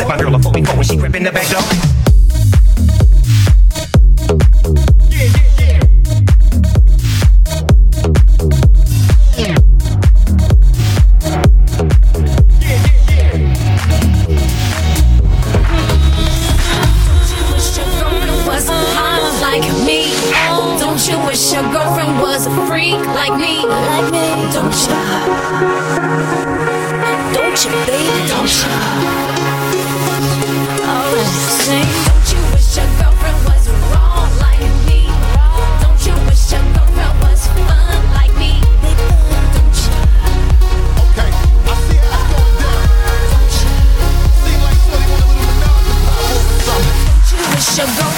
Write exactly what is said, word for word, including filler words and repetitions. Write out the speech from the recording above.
Slip my girl a forty-four when she crept in the back door. Your girlfriend was a freak like me, like me. Don't you? Don't you, baby? Don't you? Alright, sing. Don't you wish your girlfriend was wrong like me? Don't you wish your girlfriend was fun like me? Don't you? Okay, I see how it's going down. Don't you? Seem like Shorty want a little menage to pop off or something. Don't you wish your girlfriend